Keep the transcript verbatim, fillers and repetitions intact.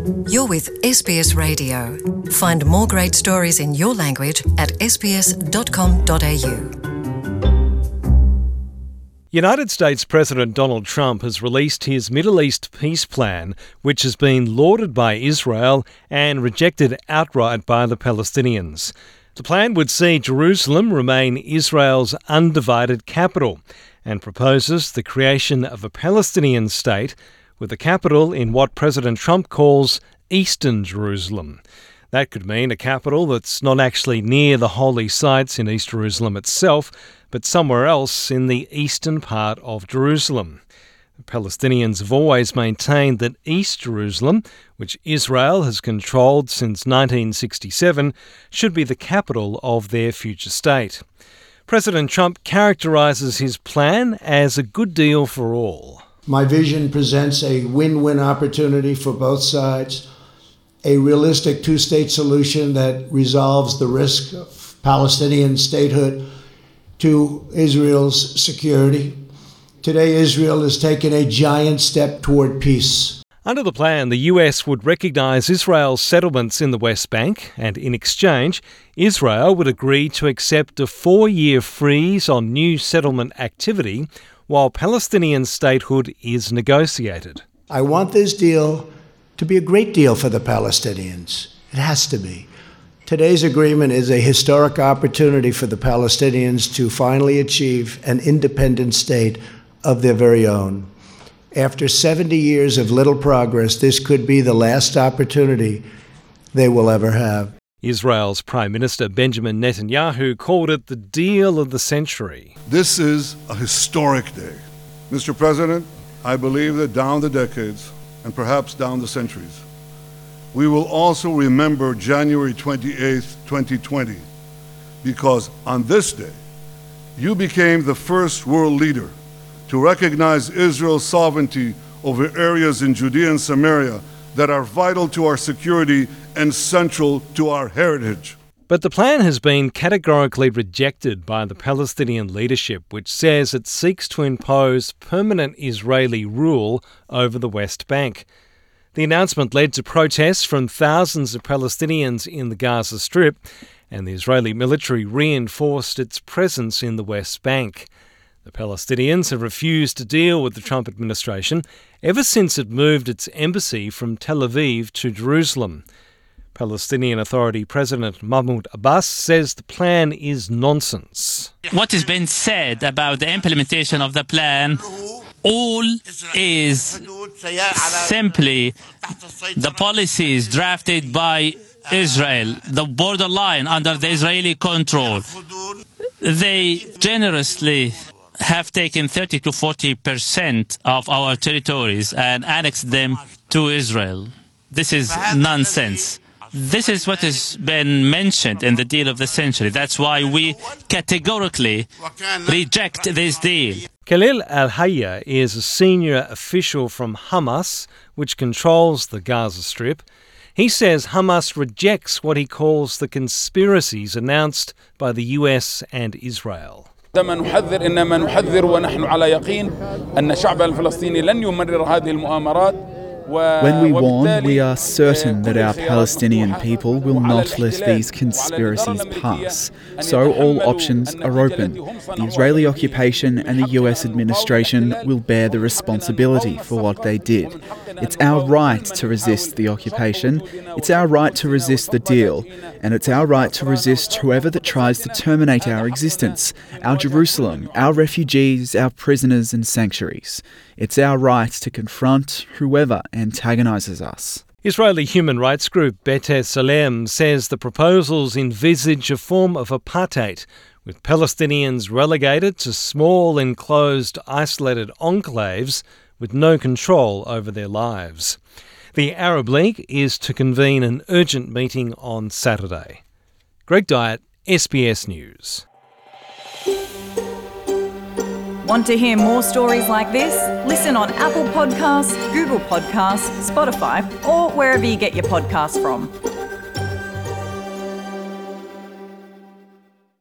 You're with S B S Radio. Find more great stories in your language at s b s dot com dot a u. United States President Donald Trump has released his Middle East peace plan, which has been lauded by Israel and rejected outright by the Palestinians. The plan would see Jerusalem remain Israel's undivided capital and proposes the creation of a Palestinian state with a capital in what President Trump calls Eastern Jerusalem. That could mean a capital that's not actually near the holy sites in East Jerusalem itself, but somewhere else in the eastern part of Jerusalem. The Palestinians have always maintained that East Jerusalem, which Israel has controlled since nineteen sixty-seven, should be the capital of their future state. President Trump characterises his plan as a good deal for all. My vision presents a win-win opportunity for both sides, a realistic two-state solution that resolves the risk of Palestinian statehood to Israel's security. Today, Israel has taken a giant step toward peace. Under the plan, the U S would recognise Israel's settlements in the West Bank, and in exchange, Israel would agree to accept a four-year freeze on new settlement activity while Palestinian statehood is negotiated. I want this deal to be a great deal for the Palestinians. It has to be. Today's agreement is a historic opportunity for the Palestinians to finally achieve an independent state of their very own. After seventy years of little progress, this could be the last opportunity they will ever have. Israel's Prime Minister Benjamin Netanyahu called it the deal of the century. This is a historic day. Mister President, I believe that down the decades, and perhaps down the centuries, we will also remember January twenty-eighth, twenty twenty, because on this day, you became the first world leader to recognize Israel's sovereignty over areas in Judea and Samaria that are vital to our security and central to our heritage. But the plan has been categorically rejected by the Palestinian leadership, which says it seeks to impose permanent Israeli rule over the West Bank. The announcement led to protests from thousands of Palestinians in the Gaza Strip, and the Israeli military reinforced its presence in the West Bank. The Palestinians have refused to deal with the Trump administration ever since it moved its embassy from Tel Aviv to Jerusalem. Palestinian Authority President Mahmoud Abbas says the plan is nonsense. What has been said about the implementation of the plan all is simply the policies drafted by Israel, the borderline under the Israeli control. They generously have taken thirty to forty percent of our territories and annexed them to Israel. This is nonsense. This is what has been mentioned in the deal of the century. That's why we categorically reject this deal. Khalil Al-Hayya is a senior official from Hamas, which controls the Gaza Strip. He says Hamas rejects what he calls the conspiracies announced by the U S and Israel. عندما نحذر إنما نحذر ونحن على يقين أن الشعب الفلسطيني لن يمرر هذه المؤامرات. When we warn, we are certain that our Palestinian people will not let these conspiracies pass. So all options are open. The Israeli occupation and the U S administration will bear the responsibility for what they did. It's our right to resist the occupation, it's our right to resist the deal, and it's our right to resist whoever that tries to terminate our existence, our Jerusalem, our refugees, our prisoners and sanctuaries. It's our right to confront whoever antagonises us. Israeli human rights group B'Tselem Salem says the proposals envisage a form of apartheid, with Palestinians relegated to small, enclosed, isolated enclaves with no control over their lives. The Arab League is to convene an urgent meeting on Saturday. Greg Dyett, S B S News. Want to hear more stories like this? Listen on Apple Podcasts, Google Podcasts, Spotify, or wherever you get your podcasts from.